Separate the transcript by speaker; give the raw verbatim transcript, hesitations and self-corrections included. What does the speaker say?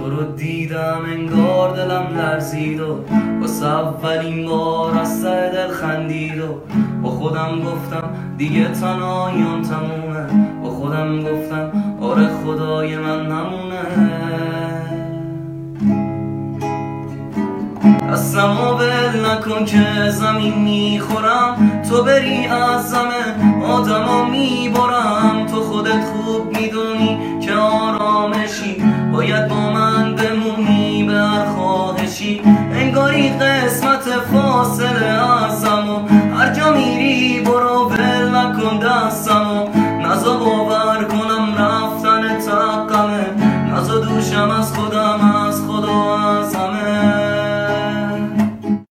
Speaker 1: تو رو دیدم انگار دلم لرزید و واسه اولین بار از سر دل خندید و با خودم گفتم دیگه تنهاییام تمومه. با خودم گفتم آره خدای من نمونه. دستمو ول نکن که زمین میخورم، تو بری از زمه